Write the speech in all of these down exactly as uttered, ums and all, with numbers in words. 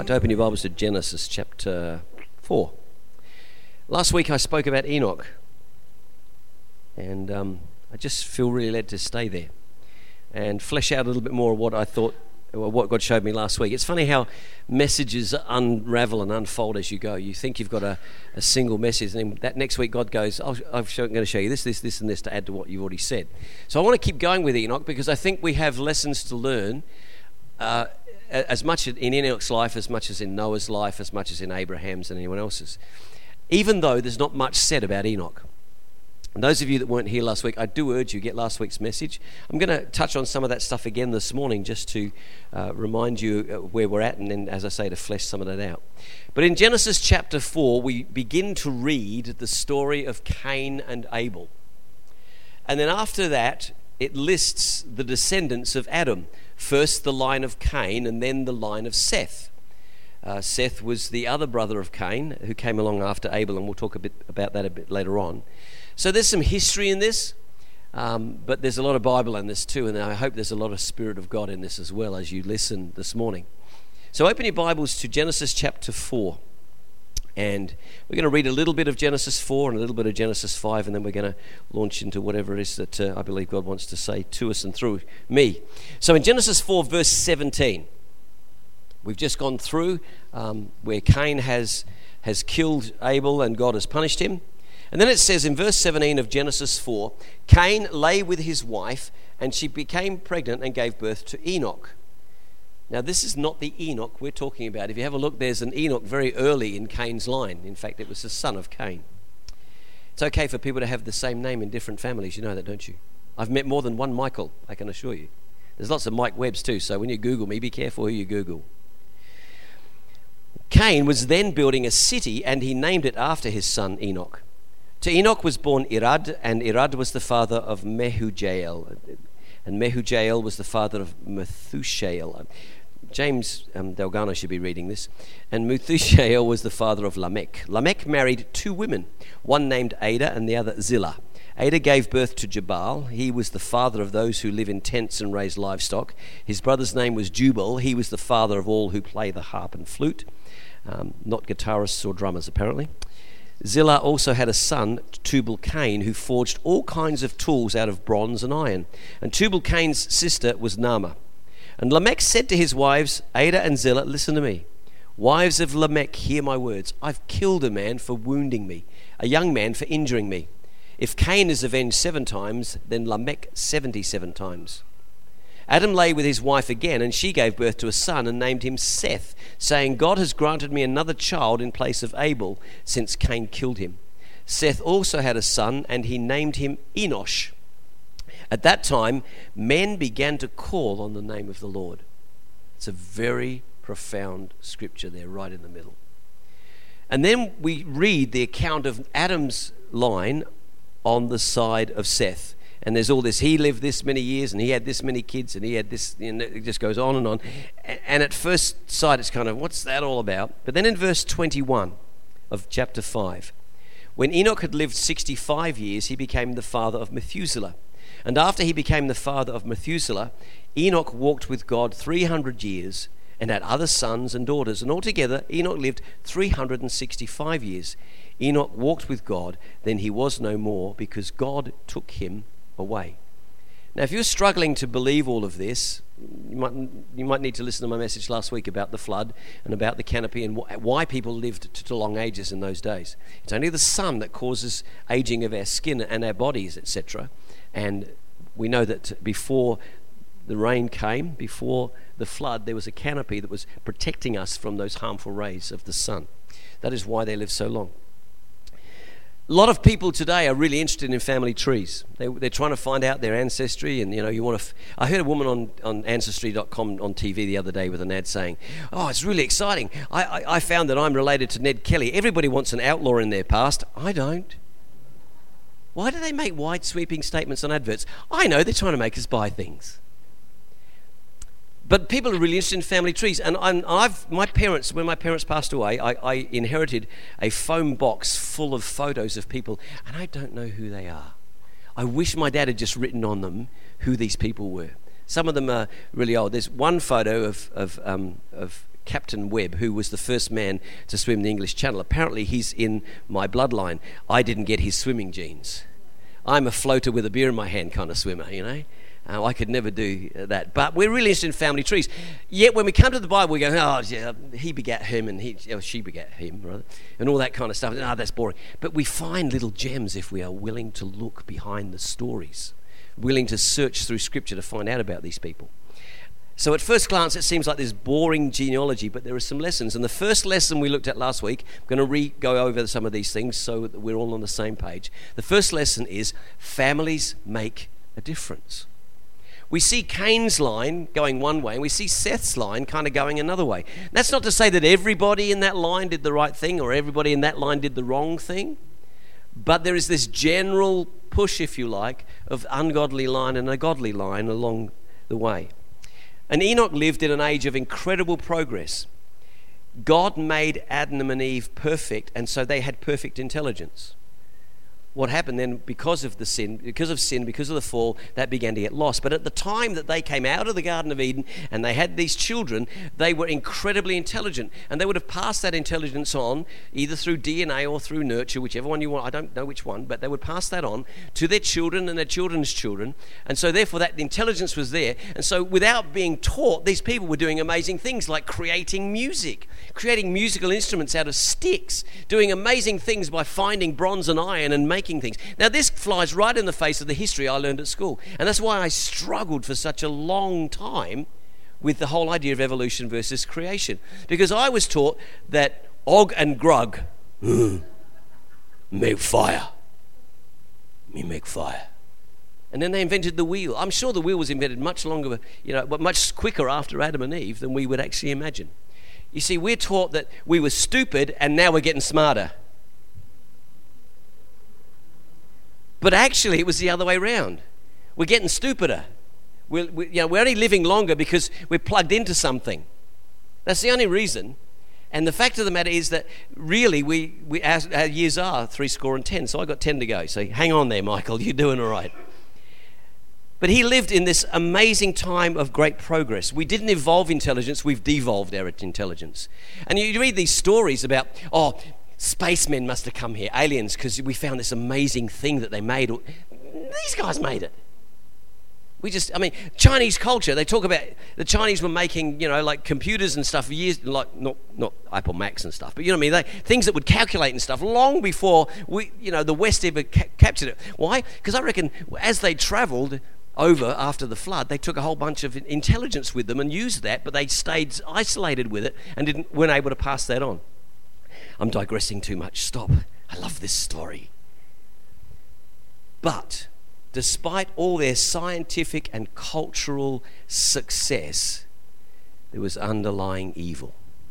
To open your Bibles to Genesis chapter four. Last week I spoke about Enoch, and um, I just feel really led to stay there and flesh out a little bit more of what I thought, or what God showed me last week. It's funny how messages unravel and unfold as you go. You think you've got a, a single message, and then that next week God goes, oh, I'm going to show you this, this, this, and this to add to what you've already said. So I want to keep going with Enoch because I think we have lessons to learn uh, as much in Enoch's life, as much as in Noah's life, as much as in Abraham's and anyone else's. Even though there's not much said about Enoch. And those of you that weren't here last week, I do urge you get last week's message. I'm going to touch on some of that stuff again this morning just to uh, remind you where we're at, and then, as I say, to flesh some of that out. But in Genesis chapter four, we begin to read the story of Cain and Abel. And then after that, it lists the descendants of Adam. First the line of Cain, and then the line of Seth. Uh, Seth was the other brother of Cain, who came along after Abel, and we'll talk a bit about that a bit later on. So there's some history in this, um, but there's a lot of Bible in this too, and I hope there's a lot of Spirit of God in this as well as you listen this morning. So open your Bibles to Genesis chapter four, and we're going to read a little bit of Genesis four and a little bit of Genesis five, and then we're going to launch into whatever it is that uh, I believe God wants to say to us and through me. So in Genesis four, verse seventeen, we've just gone through um, where Cain has, has killed Abel and God has punished him. And then it says in verse seventeen of Genesis four, Cain lay with his wife, and she became pregnant and gave birth to Enoch. Now, this is not the Enoch we're talking about. If you have a look, there's an Enoch very early in Cain's line. In fact, it was the son of Cain. It's okay for people to have the same name in different families. You know that, don't you? I've met more than one Michael, I can assure you. There's lots of Mike Webbs too, so when you Google me, be careful who you Google. Cain was then building a city, and he named it after his son Enoch. To Enoch was born Irad, and Irad was the father of Mehujael, and Mehujael was the father of Methushael. James um, Delgado should be reading this. And Methushael was the father of Lamech. Lamech married two women, one named Ada and the other Zillah. Ada gave birth to Jabal. He was the father of those who live in tents and raise livestock. His brother's name was Jubal. He was the father of all who play the harp and flute. Um, not guitarists or drummers, apparently. Zillah also had a son, Tubal-Cain, who forged all kinds of tools out of bronze and iron. And Tubal-Cain's sister was Naamah. And Lamech said to his wives, Ada and Zillah, listen to me. Wives of Lamech, hear my words. I've killed a man for wounding me, a young man for injuring me. If Cain is avenged seven times, then Lamech seventy-seven times. Adam lay with his wife again, and she gave birth to a son and named him Seth, saying, God has granted me another child in place of Abel, since Cain killed him. Seth also had a son, and he named him Enosh. At that time, men began to call on the name of the Lord. It's a very profound scripture there, right in the middle. And then we read the account of Adam's line on the side of Seth. And there's all this, he lived this many years, and he had this many kids, and he had this, and it just goes on and on. And at first sight, it's kind of, what's that all about? But then in verse twenty-one of chapter five, when Enoch had lived sixty-five years, he became the father of Methuselah. And after he became the father of Methuselah, Enoch walked with God three hundred years and had other sons and daughters. And altogether, Enoch lived three hundred sixty-five years. Enoch walked with God, then he was no more, because God took him away. Now, if you're struggling to believe all of this, you might you might need to listen to my message last week about the flood and about the canopy and wh- why people lived to, to long ages in those days. It's only the sun that causes aging of our skin and our bodies, et cetera. And we know that before the rain came, before the flood, there was a canopy that was protecting us from those harmful rays of the sun. That is why they live so long. A lot of people today are really interested in family trees. They, they're trying to find out their ancestry, and you know, you want to. F- I heard a woman on, on ancestry dot com on T V the other day with an ad saying, "Oh, it's really exciting. I, I, I found that I'm related to Ned Kelly. Everybody wants an outlaw in their past. I don't." Why do they make wide sweeping statements on adverts? I know they're trying to make us buy things. But people are really interested in family trees. And I'm, I've, my parents, when my parents passed away, I, I inherited a foam box full of photos of people, and I don't know who they are. I wish my dad had just written on them who these people were. Some of them are really old. There's one photo of, of, um, of Captain Webb, who was the first man to swim the English Channel. Apparently he's in my bloodline. I didn't get his swimming genes. I'm a floater with a beer in my hand kind of swimmer, you know. Uh, I could never do that. But we're really interested in family trees. Yet when we come to the Bible, we go, oh, yeah, he begat him and he, oh, she begat him, rather, and all that kind of stuff. Ah, oh, that's boring. But we find little gems if we are willing to look behind the stories, willing to search through Scripture to find out about these people. So at first glance, it seems like this boring genealogy, but there are some lessons. And the first lesson we looked at last week, I'm going to re-go over some of these things so that we're all on the same page. The first lesson is families make a difference. We see Cain's line going one way, and we see Seth's line kind of going another way. That's not to say that everybody in that line did the right thing or everybody in that line did the wrong thing, but there is this general push, if you like, of ungodly line and a godly line along the way. And Enoch lived in an age of incredible progress. God made Adam and Eve perfect, and so they had perfect intelligence. What happened then, because of the sin, because of sin, because of the fall, that began to get lost. But at the time that they came out of the Garden of Eden and they had these children, they were incredibly intelligent. And they would have passed that intelligence on, either through D N A or through nurture, whichever one you want. I don't know which one, but they would pass that on to their children and their children's children. And so therefore that intelligence was there. And so without being taught, these people were doing amazing things like creating music, creating musical instruments out of sticks, doing amazing things by finding bronze and iron and making things. Now this flies right in the face of the history I learned at school, and that's why I struggled for such a long time with the whole idea of evolution versus creation, because I was taught that Og and Grug mm, make fire me make fire, and then they invented the wheel. I'm sure the wheel was invented much longer, you know, but much quicker after Adam and Eve than we would actually imagine. You see, we're taught that we were stupid and now we're getting smarter. But actually, it was the other way around. We're getting stupider. We're, we, you know, we're only living longer because we're plugged into something. That's the only reason. And the fact of the matter is that really, we, we our, our years are three score and ten. So I got ten to go. So hang on there, Michael. You're doing all right. But he lived in this amazing time of great progress. We didn't evolve intelligence. We've devolved our intelligence. And you read these stories about, oh, spacemen must have come here, aliens, because we found this amazing thing that they made. These guys made it. We just, I mean, Chinese culture, they talk about the Chinese were making, you know, like computers and stuff for years, like not not Apple Macs and stuff, but you know what I mean, they, things that would calculate and stuff long before we, you know, the West ever ca- captured it. Why? Because I reckon as they travelled over after the flood, they took a whole bunch of intelligence with them and used that, but they stayed isolated with it and didn't weren't able to pass that on. I'm digressing too much. Stop. I love this story. But despite all their scientific and cultural success, there was underlying evil.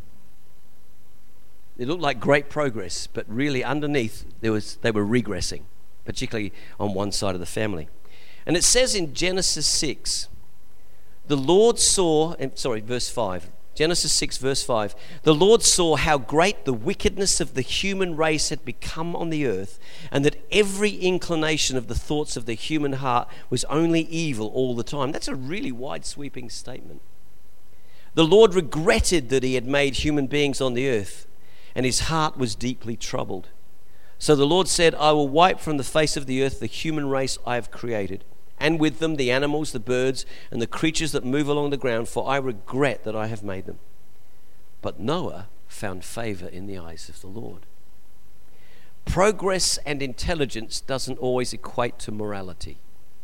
It looked like great progress, but really underneath there was they were regressing, particularly on one side of the family. And it says in Genesis six, the Lord saw, sorry, verse five, Genesis six, verse five, the Lord saw how great the wickedness of the human race had become on the earth, and that every inclination of the thoughts of the human heart was only evil all the time. That's a really wide-sweeping statement. The Lord regretted that he had made human beings on the earth, and his heart was deeply troubled. So the Lord said, I will wipe from the face of the earth the human race I have created, and with them the animals, the birds, and the creatures that move along the ground, for I regret that I have made them. But Noah found favor in the eyes of the Lord. Progress and intelligence doesn't always equate to morality.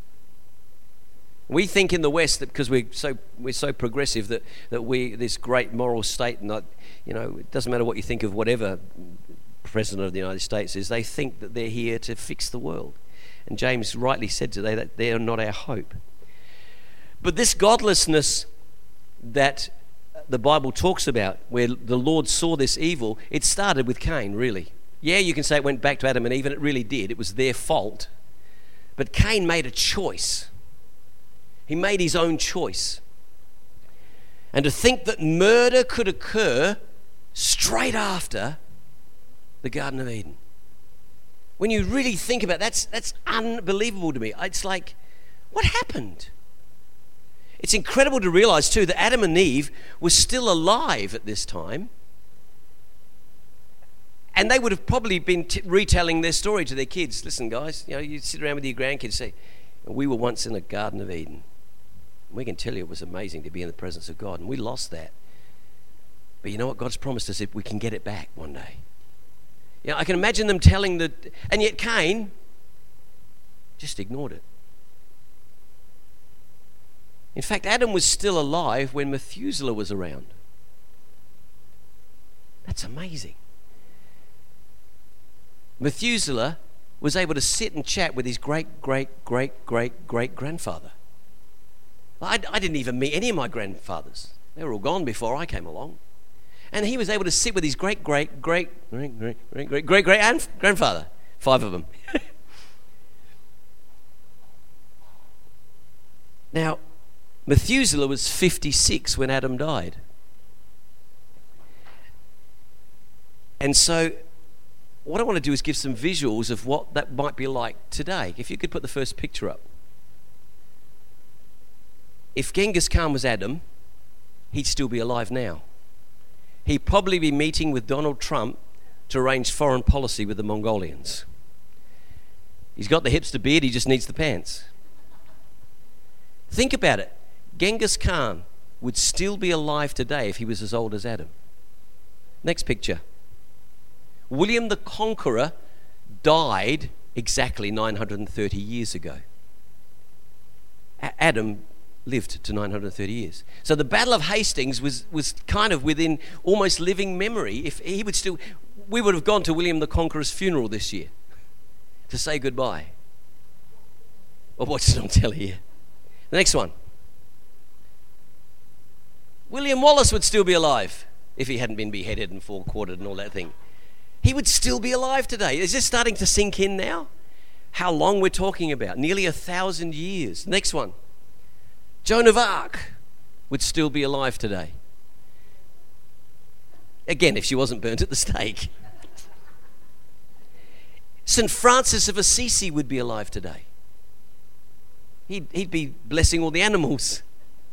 We think in the West that because we're so we're so progressive that, that we this great moral state, and not, you know, it doesn't matter what you think of whatever president of the United States is, they think that they're here to fix the world. And James rightly said today that they are not our hope. But this godlessness that the Bible talks about, where the Lord saw this evil, it started with Cain, really. Yeah, you can say it went back to Adam and Eve, and it really did. It was their fault. But Cain made a choice. He made his own choice. And to think that murder could occur straight after the Garden of Eden. When you really think about it, that's, that's unbelievable to me. It's like, what happened? It's incredible to realize too that Adam and Eve were still alive at this time. And they would have probably been t- retelling their story to their kids. Listen, guys, you know, you sit around with your grandkids and say, we were once in a Garden of Eden. We can tell you it was amazing to be in the presence of God, and we lost that. But you know what? God's promised us if we can get it back one day. You know, I can imagine them telling the, and yet Cain just ignored it. In fact, Adam was still alive when Methuselah was around. That's amazing. Methuselah was able to sit and chat with his great, great, great, great, great grandfather. I, I didn't even meet any of my grandfathers. They were all gone before I came along. And he was able to sit with his great, great, great, great, great, great, great, great, great grandfather. Five of them. Now, Methuselah was fifty-six when Adam died. And so what I want to do is give some visuals of what that might be like today. If you could put the first picture up. If Genghis Khan was Adam, he'd still be alive now. He'd probably be meeting with Donald Trump to arrange foreign policy with the Mongolians. He's got the hipster beard, he just needs the pants. Think about it. Genghis Khan would still be alive today if he was as old as Adam. Next picture. William the Conqueror died exactly nine hundred thirty years ago. A- Adam lived to nine hundred thirty years. So the Battle of Hastings was, was kind of within almost living memory. If he would still, we would have gone to William the Conqueror's funeral this year to say goodbye. Or watch it on telly here. The next one. William Wallace would still be alive if he hadn't been beheaded and four-quartered and all that thing. He would still be alive today. Is this starting to sink in now? How long we're talking about? Nearly a thousand years. Next one. Joan of Arc would still be alive today. Again, if she wasn't burnt at the stake. Saint Francis of Assisi would be alive today. He'd, he'd be blessing all the animals.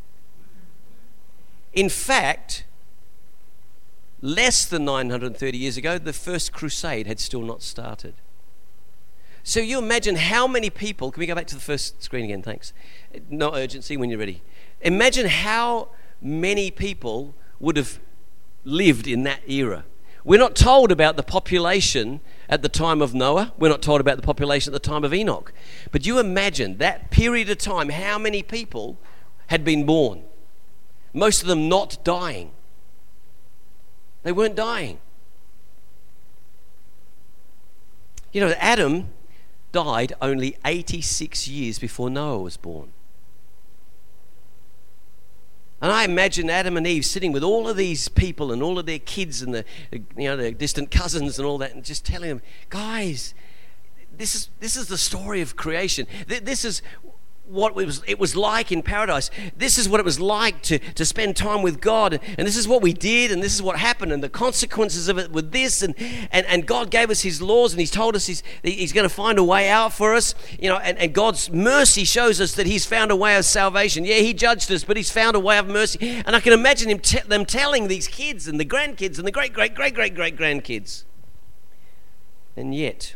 In fact, less than nine hundred thirty years ago, the first crusade had still not started. So you imagine how many people, can we go back to the first screen again, thanks. No urgency when you're ready. Imagine how many people would have lived in that era. We're not told about the population at the time of Noah. We're not told about the population at the time of Enoch. But you imagine that period of time, how many people had been born. Most of them not dying. They weren't dying. You know, Adam died only eighty-six years before Noah was born. And I imagine Adam and Eve sitting with all of these people and all of their kids and the, you know, their distant cousins and all that, and just telling them, guys, this is this is the story of creation. This is what it was, it was like in paradise. This is what it was like to, to spend time with God, and this is what we did, and this is what happened, and the consequences of it with this, and, and, and God gave us his laws, and he's told us he's, he's going to find a way out for us, you know, and, and God's mercy shows us that he's found a way of salvation. Yeah, he judged us, but he's found a way of mercy. And I can imagine him te- them telling these kids and the grandkids and the great, great, great, great, great grandkids. And yet,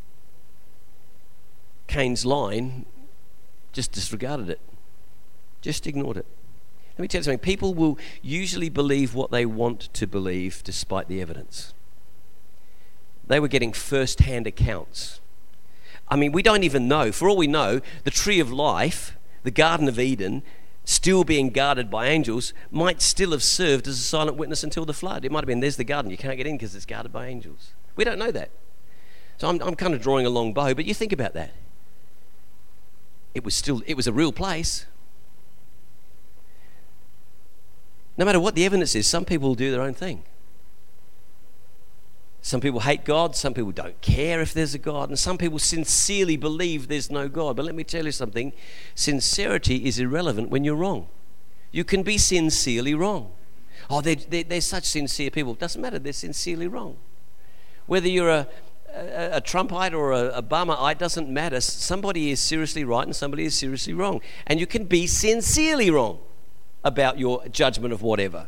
Cain's line just disregarded it, just ignored it. Let me tell you something. People will usually believe what they want to believe despite the evidence. They were getting first-hand accounts. I mean, we don't even know. For all we know, the tree of life, the Garden of Eden, still being guarded by angels, might still have served as a silent witness until the flood. It might have been, there's the garden, you can't get in because it's guarded by angels. We don't know that. So I'm, I'm kind of drawing a long bow, but you think about that. It was still, it was a real place. No matter what the evidence is, some people will do their own thing. Some people hate God, some people don't care if there's a God, and some people sincerely believe there's no God. But let me tell you something, sincerity is irrelevant when you're wrong. You can be sincerely wrong. Oh, they're, they're, they're such sincere people. It doesn't matter, they're sincerely wrong. Whether you're a, a, a Trumpite or a, a Obamaite doesn't matter. Somebody is seriously right and somebody is seriously wrong. And you can be sincerely wrong about your judgment of whatever.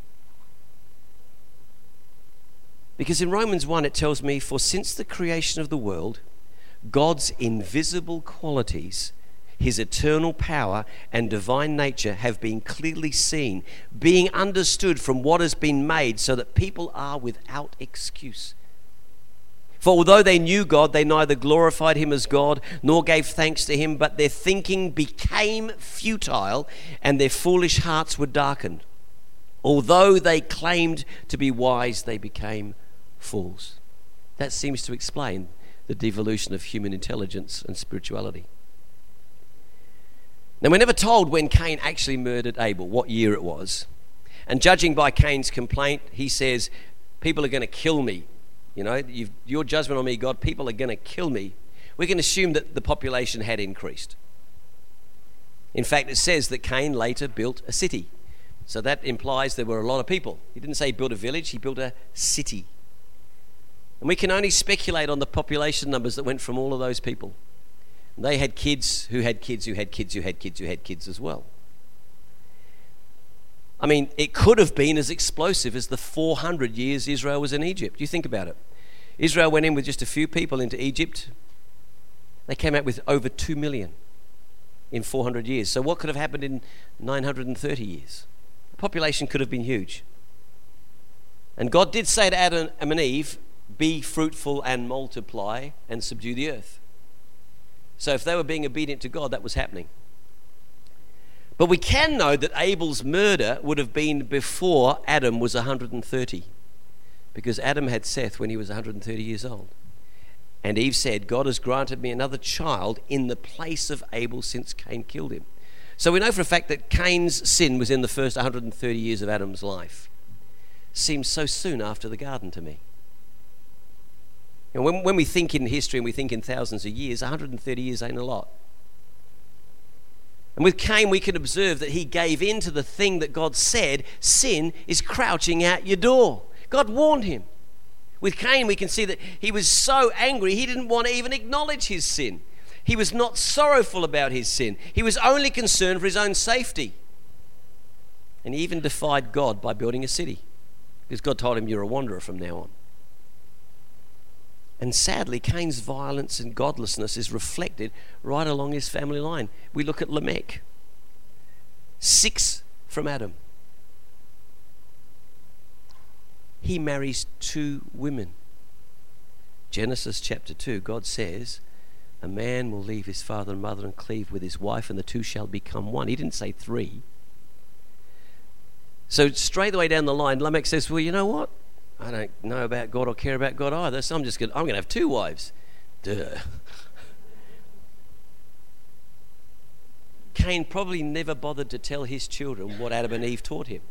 Because in Romans one it tells me, for since the creation of the world, God's invisible qualities, his eternal power and divine nature have been clearly seen, being understood from what has been made, so that people are without excuse. For although they knew God, they neither glorified him as God nor gave thanks to him, but their thinking became futile and their foolish hearts were darkened. Although they claimed to be wise, they became fools. That seems to explain the devolution of human intelligence and spirituality. Now, we're never told when Cain actually murdered Abel, what year it was. And judging by Cain's complaint, he says, people are going to kill me. You know, you've, your judgment on me, God, people are going to kill me. We can assume that the population had increased. In fact, it says that Cain later built a city. So that implies there were a lot of people. He didn't say he built a village, he built a city. And we can only speculate on the population numbers that went from all of those people. They had kids who had kids who had kids who had kids who had kids as well. I mean, it could have been as explosive as the four hundred years Israel was in Egypt. You think about it. Israel went in with just a few people into Egypt. They came out with over two million in four hundred years. So what could have happened in nine hundred thirty years? The population could have been huge. And God did say to Adam and Eve, be fruitful and multiply and subdue the earth. So if they were being obedient to God, that was happening. But we can know that Abel's murder would have been before Adam was one hundred thirty, because Adam had Seth when he was one hundred thirty years old. And Eve said, God has granted me another child in the place of Abel since Cain killed him. So we know for a fact that Cain's sin was in the first one hundred thirty years of Adam's life. Seems so soon after the garden to me. And when, when we think in history and we think in thousands of years, one hundred thirty years ain't a lot. And with Cain, we can observe that he gave in to the thing that God said, sin is crouching at your door. God warned him. With Cain, we can see that he was so angry, he didn't want to even acknowledge his sin. He was not sorrowful about his sin. He was only concerned for his own safety. And he even defied God by building a city, because God told him, you're a wanderer from now on. And sadly, Cain's violence and godlessness is reflected right along his family line. We look at Lamech. Six from Adam. He marries two women. Genesis chapter two, God says, a man will leave his father and mother and cleave with his wife, and the two shall become one. He didn't say three. So straight the way down the line, Lamech says, well, you know what? I don't know about God or care about God either, so I'm just going I'm going to have two wives. Duh. Cain probably never bothered to tell his children what Adam and Eve taught him.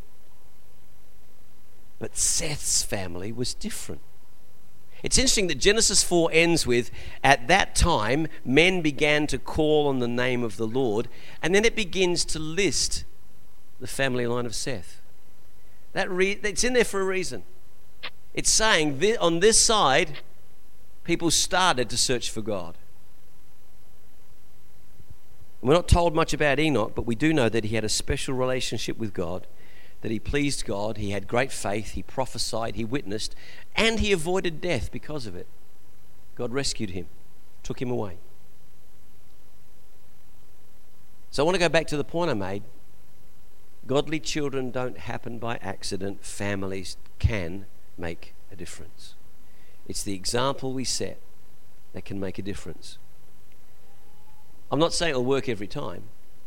But Seth's family was different. It's interesting that Genesis four ends with, at that time, men began to call on the name of the Lord, and then it begins to list the family line of Seth. That re- it's in there for a reason. It's saying th- on this side, people started to search for God. We're not told much about Enoch, but we do know that he had a special relationship with God, that he pleased God, he had great faith, he prophesied, he witnessed, and he avoided death because of it. God rescued him, took him away. So I want to go back to the point I made. Godly children don't happen by accident. Families can make a difference. It's the example we set that can make a difference. I'm not saying it'll work every time,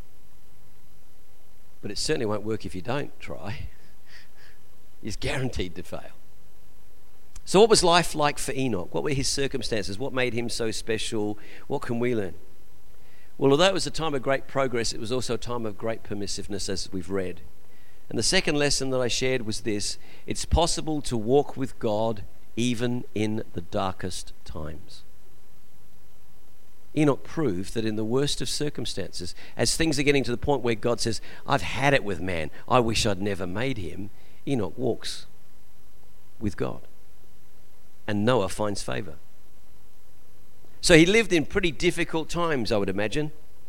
but it certainly won't work if you don't try. It's guaranteed to fail. So what was life like for Enoch? What were his circumstances? What made him so special? What can we learn? Well, although it was a time of great progress, it was also a time of great permissiveness, as we've read. And the second lesson that I shared was this: it's possible to walk with God even in the darkest times. Enoch proved that in the worst of circumstances, as things are getting to the point where God says, I've had it with man, I wish I'd never made him, Enoch walks with God. And Noah finds favor. So he lived in pretty difficult times, I would imagine.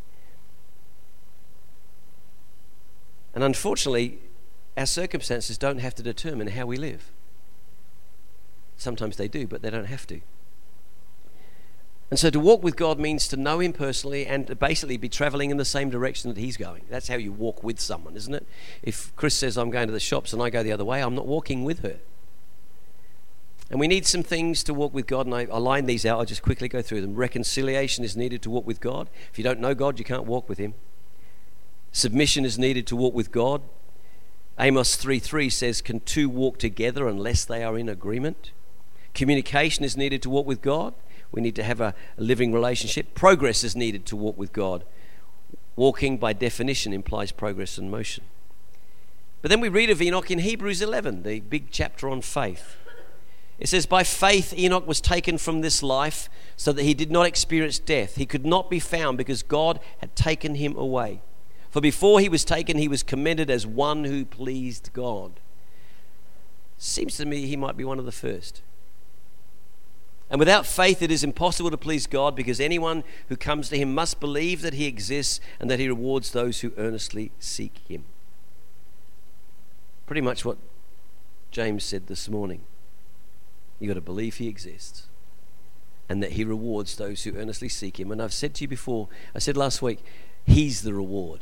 And unfortunately, our circumstances don't have to determine how we live. Sometimes they do, but they don't have to. And so to walk with God means to know him personally and to basically be traveling in the same direction that he's going. That's how you walk with someone, isn't it? If Chris says, I'm going to the shops and I go the other way, I'm not walking with her. And we need some things to walk with God, and I, I line these out. I'll just quickly go through them. Reconciliation is needed to walk with God. If you don't know God, you can't walk with him. Submission is needed to walk with God. Amos three three says, can two walk together unless they are in agreement? Communication is needed to walk with God. We need to have a, a living relationship. Progress is needed to walk with God. Walking, by definition, implies progress and motion. But then we read of Enoch in Hebrews eleven, the big chapter on faith. It says, by faith Enoch was taken from this life so that he did not experience death. He could not be found because God had taken him away. For before he was taken, he was commended as one who pleased God. Seems to me he might be one of the first. And without faith it is impossible to please God, because anyone who comes to him must believe that he exists and that he rewards those who earnestly seek him. Pretty much what James said this morning. You've got to believe he exists and that he rewards those who earnestly seek him. And I've said to you before, I said last week, he's the reward.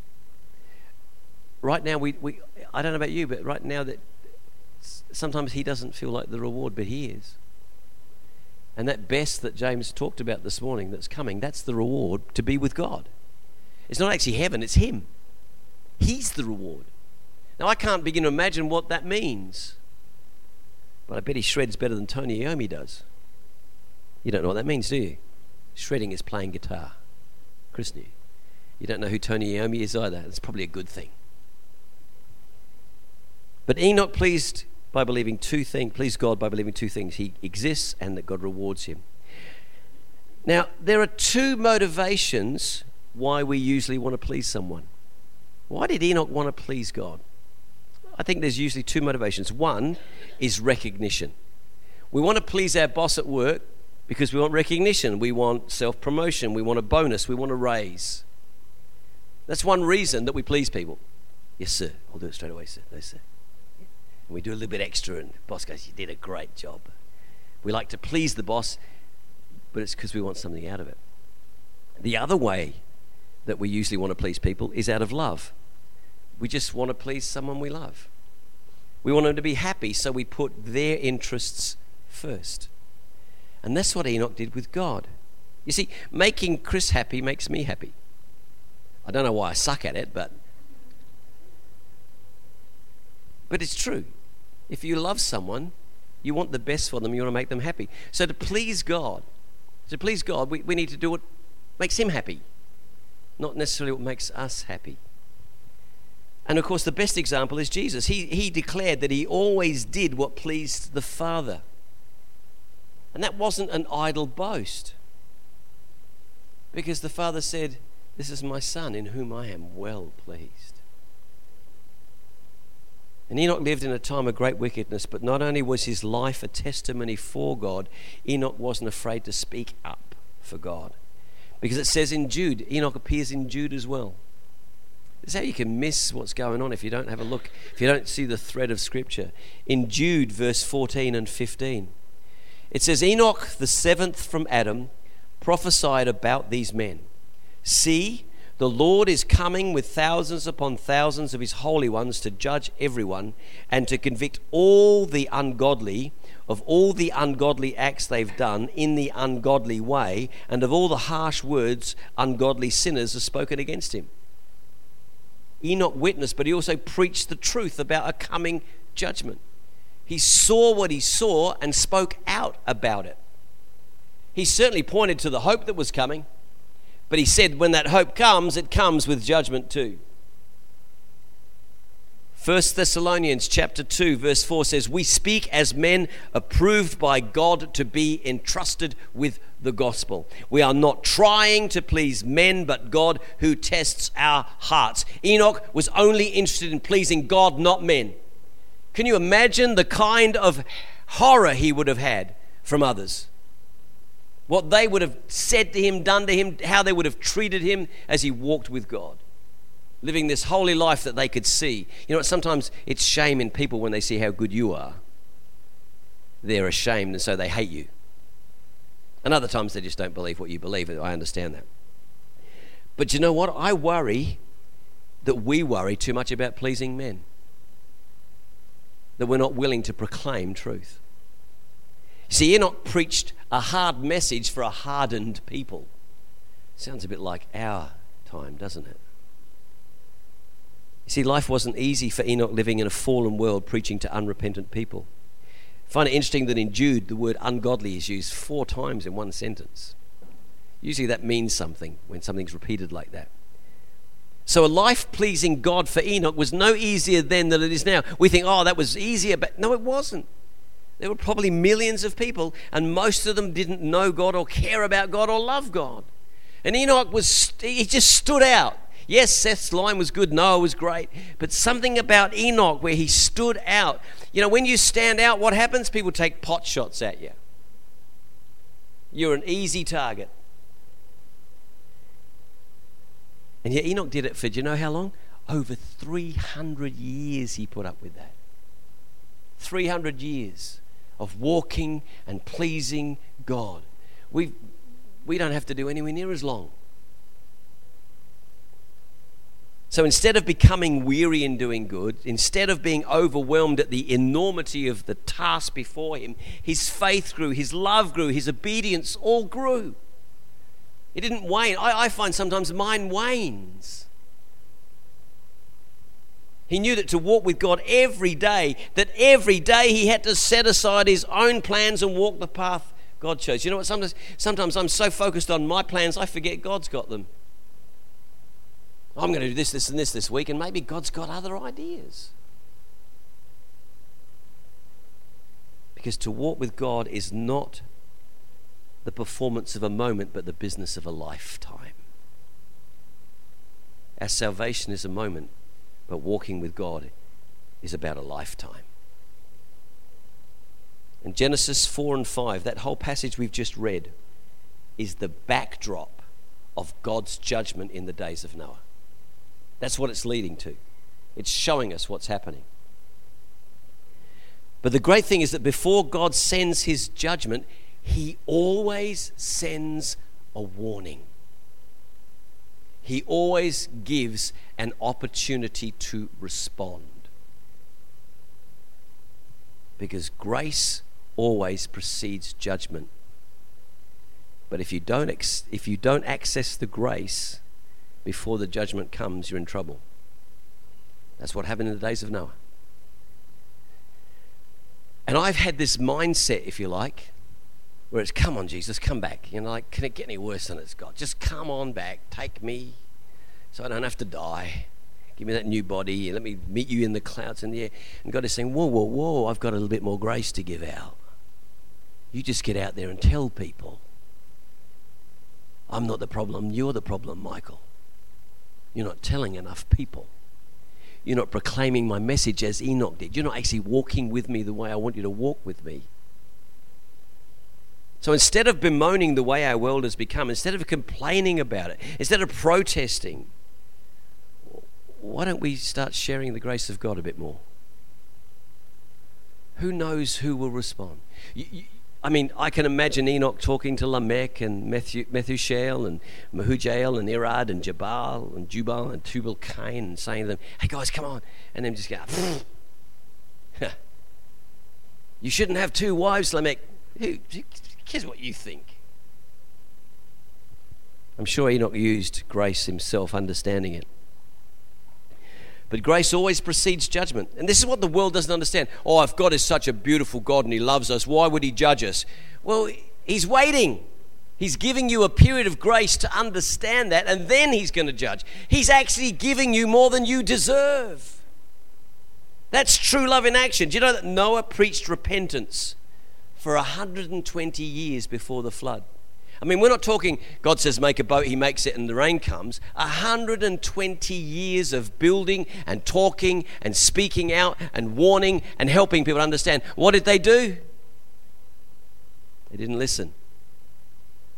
Right now, we, we I don't know about you, but right now that sometimes he doesn't feel like the reward, but he is. And that best that James talked about this morning that's coming, that's the reward, to be with God. It's not actually heaven, it's him. He's the reward. Now, I can't begin to imagine what that means, but I bet he shreds better than Tony Iommi does. You don't know what that means, do you? Shredding is playing guitar. Chris knew. You don't know who Tony Iommi is either. It's probably a good thing. But Enoch pleased by believing two things, pleased God by believing two things. He exists and that God rewards him. Now, there are two motivations why we usually want to please someone. Why did Enoch want to please God? I think there's usually two motivations. One is recognition. We want to please our boss at work because we want recognition. We want self-promotion. We want a bonus. We want a raise. That's one reason that we please people. Yes, sir. I'll do it straight away, sir. No, sir. And we do a little bit extra and the boss goes, you did a great job. We like to please the boss, but it's because we want something out of it. The other way that we usually want to please people is out of love. We just want to please someone we love. We want them to be happy, so we put their interests first. And that's what Enoch did with God. You see, making Chris happy makes me happy. I don't know why I suck at it, but but it's true. If you love someone, you want the best for them, you want to make them happy. So to please God, to please God, we, we need to do what makes him happy, not necessarily what makes us happy. And of course, the best example is Jesus. He, he declared that he always did what pleased the Father. And that wasn't an idle boast, because the Father said, this is my Son in whom I am well pleased. And Enoch lived in a time of great wickedness, but not only was his life a testimony for God, Enoch wasn't afraid to speak up for God. Because it says in Jude, Enoch appears in Jude as well. This is how you can miss what's going on if you don't have a look, if you don't see the thread of Scripture. In Jude, verse fourteen and fifteen, it says, Enoch, the seventh from Adam, prophesied about these men. See, the Lord is coming with thousands upon thousands of his holy ones to judge everyone and to convict all the ungodly of all the ungodly acts they've done in the ungodly way, and of all the harsh words ungodly sinners have spoken against him. Enoch witnessed, but he also preached the truth about a coming judgment. He saw what he saw and spoke out about it. He certainly pointed to the hope that was coming, but he said when that hope comes, it comes with judgment too. First Thessalonians chapter two verse four says, we speak as men approved by God to be entrusted with the gospel. We are not trying to please men, but God who tests our hearts. Enoch was only interested in pleasing God, not men. Can you imagine the kind of horror he would have had from others what they would have said to him, done to him, how they would have treated him as he walked with God, living this holy life that they could see. You know what, sometimes it's shame in people when they see how good you are. They're ashamed, and so they hate you. And other times they just don't believe what you believe. I understand that. But you know what? I worry that we worry too much about pleasing men, that we're not willing to proclaim truth. See, Enoch preached a hard message for a hardened people. Sounds a bit like our time, doesn't it? You see, life wasn't easy for Enoch living in a fallen world preaching to unrepentant people. I find it interesting that in Jude the word ungodly is used four times in one sentence. Usually that means something when something's repeated like that. So a life pleasing God for Enoch was no easier then than it is now. We think, oh, that was easier, but no, it wasn't. There were probably millions of people, and most of them didn't know God or care about God or love God. And Enoch was, he just stood out. Yes, Seth's line was good, Noah was great, but something about Enoch where he stood out. You know, when you stand out, what happens? People take pot shots at you. You're an easy target. And yet Enoch did it for, do you know how long? Over three hundred years he put up with that. three hundred years of walking and pleasing God. We we don't have to do anywhere near as long. So instead of becoming weary in doing good, instead of being overwhelmed at the enormity of the task before him, his faith grew, his love grew, his obedience all grew. It didn't wane. I, I find sometimes mine wanes. He knew that to walk with God every day, that every day he had to set aside his own plans and walk the path God chose. You know what? Sometimes, sometimes I'm so focused on my plans, I forget God's got them. I'm going to do this, this, and this this week, and maybe God's got other ideas. Because to walk with God is not the performance of a moment, but the business of a lifetime. Our salvation is a moment, but walking with God is about a lifetime. And Genesis four and five, that whole passage we've just read, is the backdrop of God's judgment in the days of Noah. That's what it's leading to. It's showing us what's happening. But the great thing is that before God sends his judgment, he always sends a warning. He always gives an opportunity to respond. Because grace always precedes judgment. But if you don't ex- if you don't access the grace before the judgment comes, you're in trouble. That's what happened in the days of Noah. And I've had this mindset, if you like, where it's, come on, Jesus, come back. You know, like, can it get any worse than it's got? Just come on back, take me, so I don't have to die. Give me that new body, let me meet you in the clouds in the air. And God is saying, whoa, whoa, whoa, I've got a little bit more grace to give out. You just get out there and tell people. I'm not the problem, you're the problem, Michael. You're not telling enough people. You're not proclaiming my message as Enoch did. You're not actually walking with me the way I want you to walk with me. So instead of bemoaning the way our world has become, instead of complaining about it, instead of protesting, why don't we start sharing the grace of God a bit more? Who knows who will respond? You, you, I mean, I can imagine Enoch talking to Lamech and Methu, Methushel and Mehujael and Irad and Jabal and Jubal and Tubal Cain and saying to them, hey guys, come on. And then just go, you shouldn't have two wives, Lamech. Who, who cares what you think? I'm sure Enoch used grace himself, understanding it. But grace always precedes judgment. And this is what the world doesn't understand. Oh, if God is such a beautiful God and he loves us, why would he judge us? Well, he's waiting. He's giving you a period of grace to understand that, and then he's going to judge. He's actually giving you more than you deserve. That's true love in action. Do you know that Noah preached repentance for one hundred twenty years before the flood? I mean, we're not talking, God says make a boat, he makes it and the rain comes. one hundred twenty years of building and talking and speaking out and warning and helping people understand. What did they do? They didn't listen.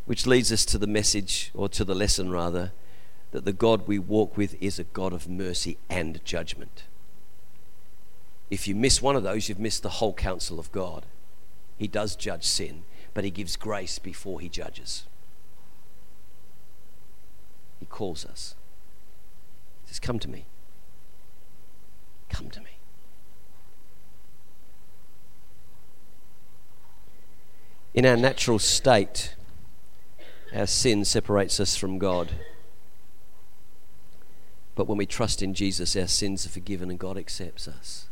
Which leads us to the message, or to the lesson rather, that the God we walk with is a God of mercy and judgment. If you miss one of those, you've missed the whole counsel of God. He does judge sin, but he gives grace before he judges. He calls us. He says, come to me. Come to me. In our natural state, our sin separates us from God. But when we trust in Jesus, our sins are forgiven and God accepts us.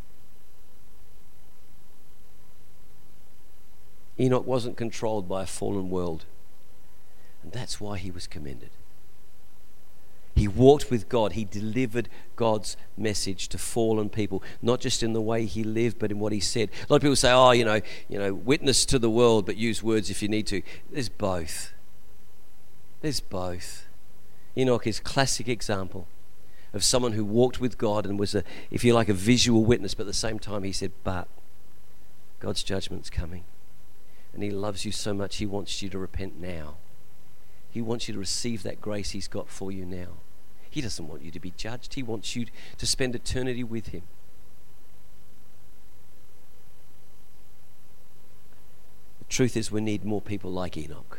Enoch wasn't controlled by a fallen world, and that's why he was commended. He walked with God. He delivered God's message to fallen people, not just in the way he lived, but in what he said. A lot of people say, oh, you know, you know, witness to the world, but use words if you need to. There's both. There's both. Enoch is a classic example of someone who walked with God and was, a, if you like, a visual witness, but at the same time he said, but God's judgment's coming. And he loves you so much, he wants you to repent now. He wants you to receive that grace he's got for you now. He doesn't want you to be judged. He wants you to spend eternity with him. The truth is, we need more people like Enoch.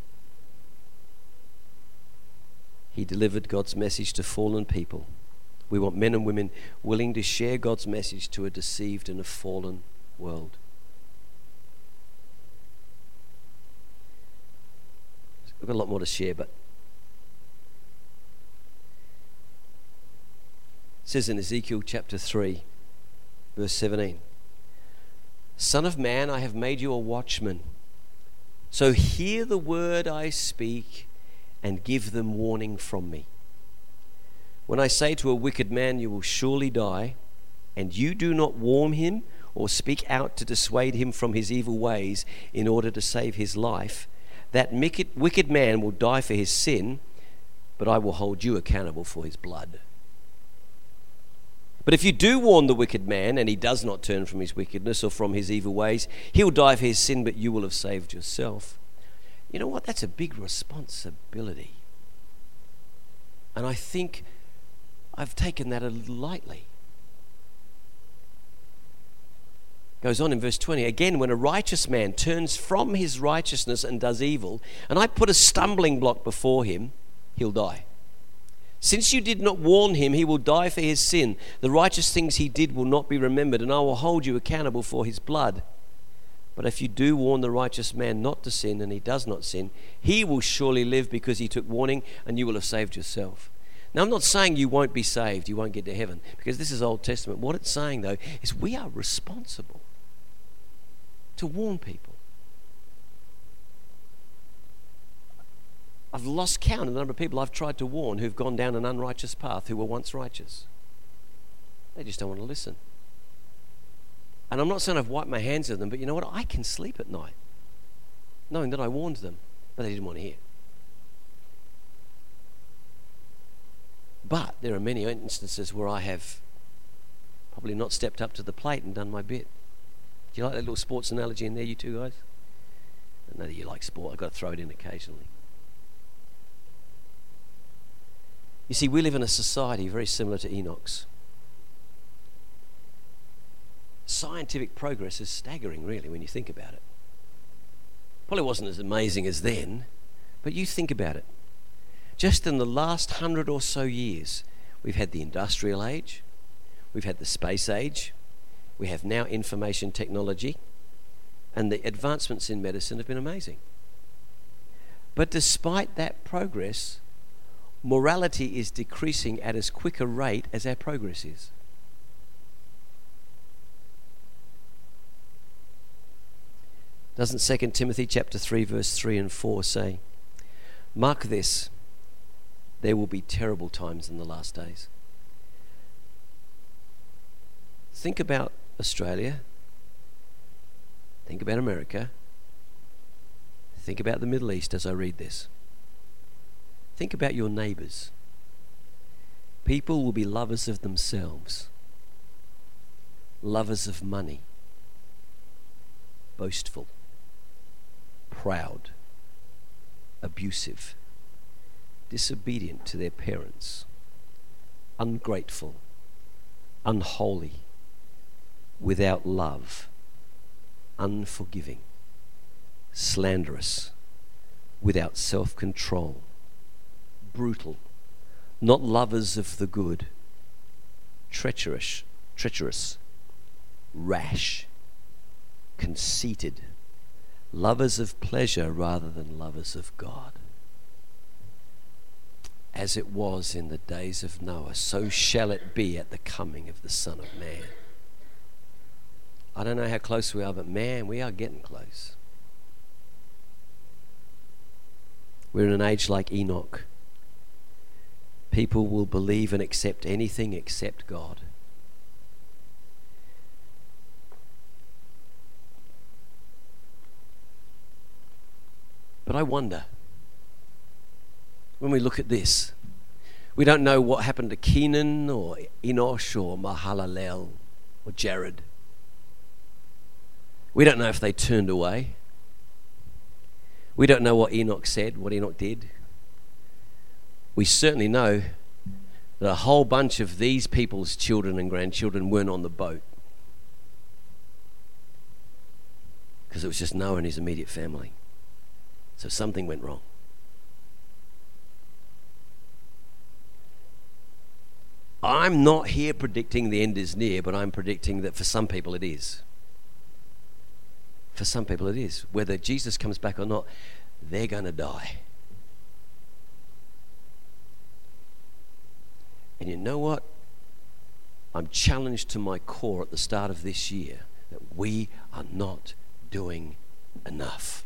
He delivered God's message to fallen people. We want men and women willing to share God's message to a deceived and a fallen world. We've got a lot more to share, but it says in Ezekiel chapter three, verse seventeen, Son of man, I have made you a watchman. So hear the word I speak and give them warning from me. When I say to a wicked man, you will surely die, and you do not warn him or speak out to dissuade him from his evil ways in order to save his life, that wicked man will die for his sin, but I will hold you accountable for his blood. But if you do warn the wicked man, and he does not turn from his wickedness or from his evil ways, he'll die for his sin, but you will have saved yourself. You know what? That's a big responsibility. And I think I've taken that a little lightly. Goes on in verse twenty, again, when a righteous man turns from his righteousness and does evil, and I put a stumbling block before him, he'll die. Since you did not warn him, he will die for his sin. The righteous things he did will not be remembered, and I will hold you accountable for his blood. But if you do warn the righteous man not to sin, and he does not sin, he will surely live because he took warning, and you will have saved yourself. Now, I'm not saying you won't be saved, you won't get to heaven, because this is Old Testament. What it's saying, though, is we are responsible to warn people. I've lost count of the number of people I've tried to warn who've gone down an unrighteous path who were once righteous. They just don't want to listen. And I'm not saying I've wiped my hands of them, but you know what? I can sleep at night knowing that I warned them, but they didn't want to hear. But there are many instances where I have probably not stepped up to the plate and done my bit. Do you like that little sports analogy in there, you two guys? I know that you like sport. I've got to throw it in occasionally. You see, we live in a society very similar to Enoch's. Scientific progress is staggering, really, when you think about it. Probably wasn't as amazing as then, but you think about it. Just in the last hundred or so years, we've had the industrial age, we've had the space age, we have now information technology, and the advancements in medicine have been amazing. But despite that progress, morality is decreasing at as quick a rate as our progress is. Doesn't Second Timothy chapter three verse three and four say, mark this, there will be terrible times in the last days. Think about Australia. Think about America. Think about the Middle East as I read this. Think about your neighbours. People will be lovers of themselves, lovers of money, boastful, proud, abusive, disobedient to their parents, ungrateful, unholy, without love, unforgiving, slanderous, without self-control, brutal, not lovers of the good, treacherous, treacherous, rash, conceited, lovers of pleasure rather than lovers of God. As it was in the days of Noah, so shall it be at the coming of the Son of Man. I don't know how close we are, but man, we are getting close. We're in an age like Enoch. People will believe and accept anything except God. But I wonder, when we look at this, we don't know what happened to Kenan or Enosh or Mahalalel or Jared. We don't know if they turned away. We don't know what Enoch said, what Enoch did. We certainly know that a whole bunch of these people's children and grandchildren weren't on the boat, because it was just Noah and his immediate family. So something went wrong. I'm not here predicting the end is near, but I'm predicting that for some people it is. For some people it is. Whether Jesus comes back or not, they're going to die. And you know what? I'm challenged to my core at the start of this year that we are not doing enough.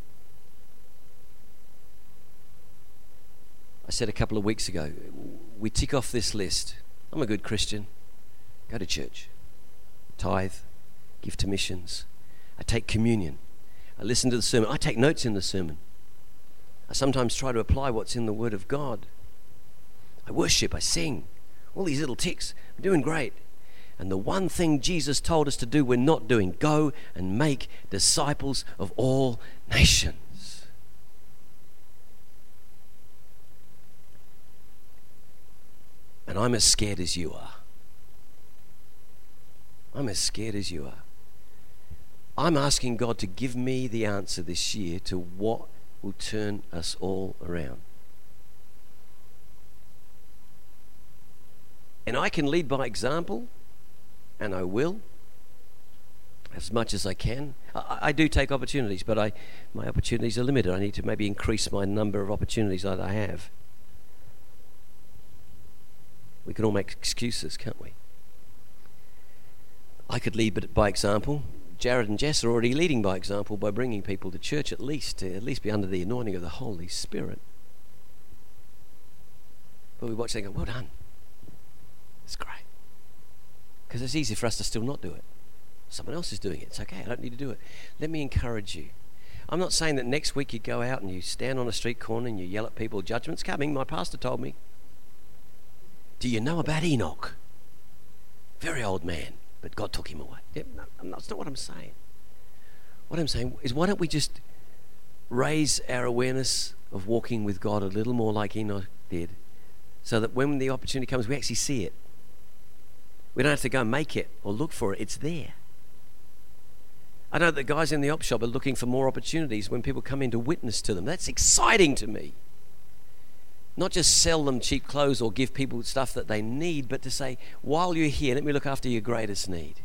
I said a couple of weeks ago, we tick off this list. I'm a good Christian. Go to church. Tithe. Give to missions. I take communion. I listen to the sermon. I take notes in the sermon. I sometimes try to apply what's in the Word of God. I worship. I sing. All these little ticks. I'm doing great. And the one thing Jesus told us to do, we're not doing. Go and make disciples of all nations. And I'm as scared as you are. I'm as scared as you are. I'm asking God to give me the answer this year to what will turn us all around. And I can lead by example, and I will, as much as I can. I, I do take opportunities, but I, my opportunities are limited. I need to maybe increase my number of opportunities that I have. We can all make excuses, can't we? I could lead by example. Jared and Jess are already leading by example by bringing people to church, at least to at least be under the anointing of the Holy Spirit. But we watch them go, well done. It's great. Because it's easy for us to still not do it. Someone else is doing it. It's okay. I don't need to do it. Let me encourage you. I'm not saying that next week you go out and you stand on a street corner and you yell at people, judgment's coming. My pastor told me. Do you know about Enoch? Very old man, but God took him away. Yeah, no, that's not what I'm saying. What I'm saying is, why don't we just raise our awareness of walking with God a little more like Enoch did, so that when the opportunity comes, we actually see it. We don't have to go and make it or look for it. It's there. I know that guys in the op shop are looking for more opportunities when people come in to witness to them. That's exciting to me. Not just sell them cheap clothes or give people stuff that they need, but to say, while you're here, let me look after your greatest need.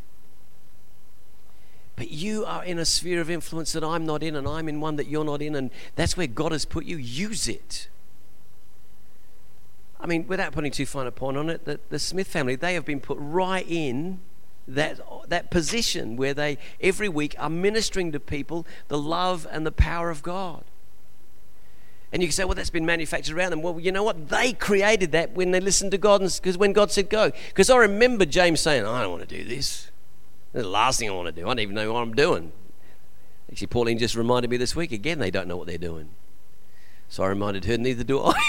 But you are in a sphere of influence that I'm not in, and I'm in one that you're not in, and that's where God has put you. Use it. I mean, without putting too fine a point on it, the, the Smith family, they have been put right in that, that position where they, every week, are ministering to people the love and the power of God. And you can say, well, that's been manufactured around them. Well, you know what? They created that when they listened to God, because when God said go. Because I remember James saying, I don't want to do this. That's the last thing I want to do. I don't even know what I'm doing. Actually, Pauline just reminded me this week, again, they don't know what they're doing. So I reminded her, neither do I.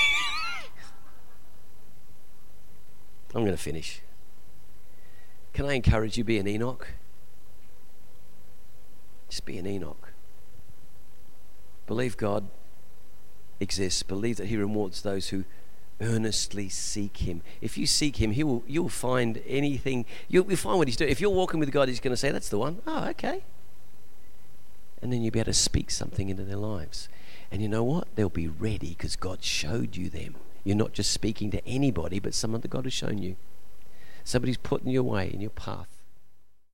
I'm going to finish. Can I encourage you, be an Enoch? Just be an Enoch. Believe God. exists. Believe that he rewards those who earnestly seek him. If you seek him, he will, you'll find anything. You'll, you'll find what he's doing. If you're walking with God, he's going to say, that's the one. Oh, okay. And then you'll be able to speak something into their lives. And you know what? They'll be ready because God showed you them. You're not just speaking to anybody, but someone that God has shown you. Somebody's put in your way, in your path.